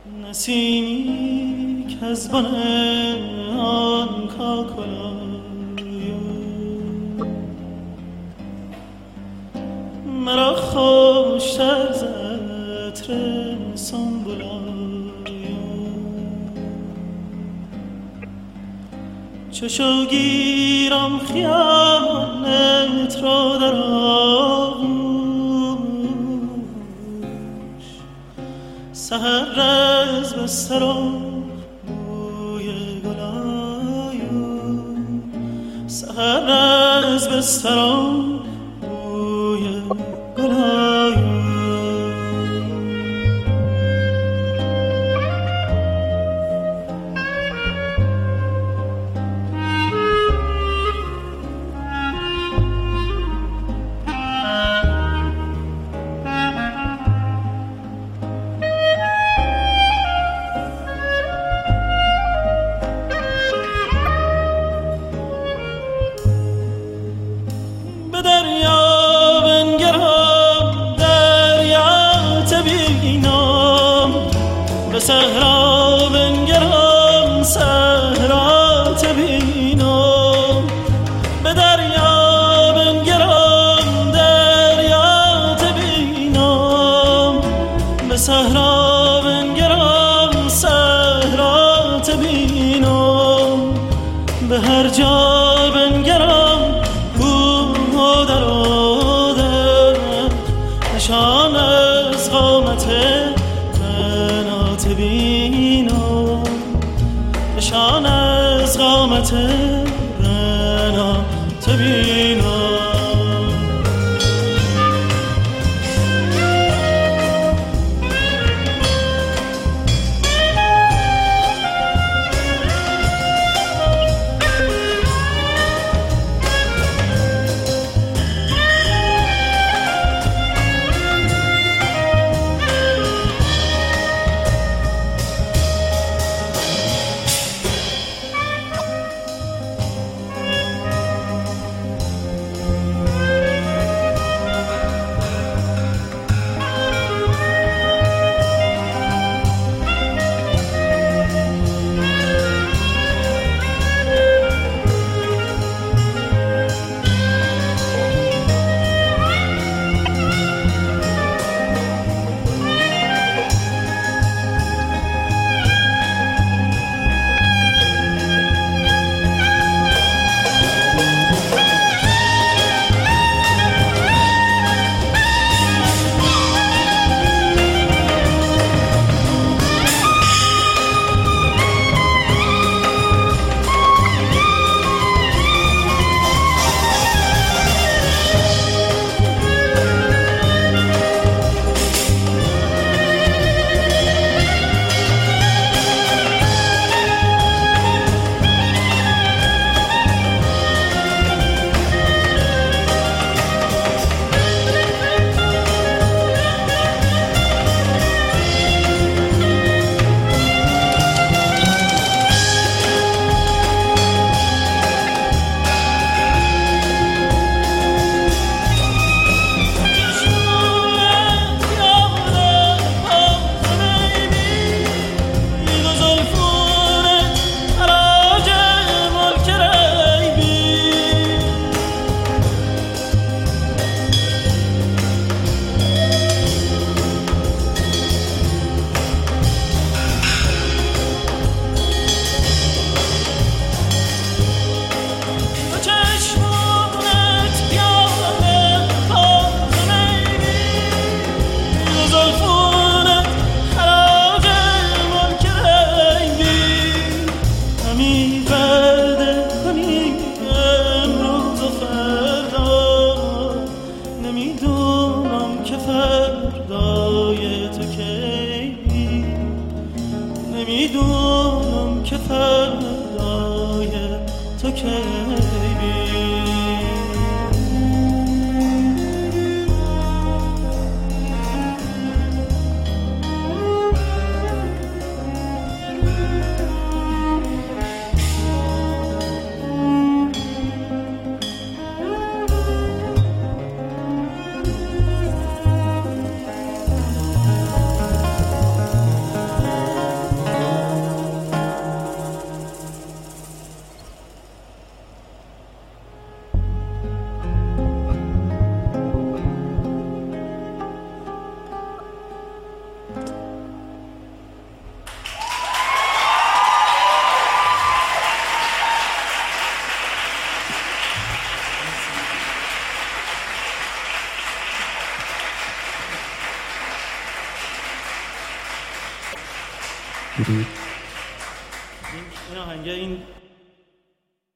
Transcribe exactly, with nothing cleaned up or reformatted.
نسیمی که از بن آن کاکلای مرا خوشتر ز عطر سنبلای چشو گیرم خیالت را در آغوش سحر از بستر و بوی گلایو سحر از بستر و بوی گلایو صحرا بنگرم صحرا تبینم به دریا بنگرم دریا تبینم به صحرا بنگرم صحرا تبینم به هر جا بنگرم کوه و در و در نشان از قامت بینم نشان از قامت رنا تبینم نمیدونم که فردای تو کی بی این آهنگ این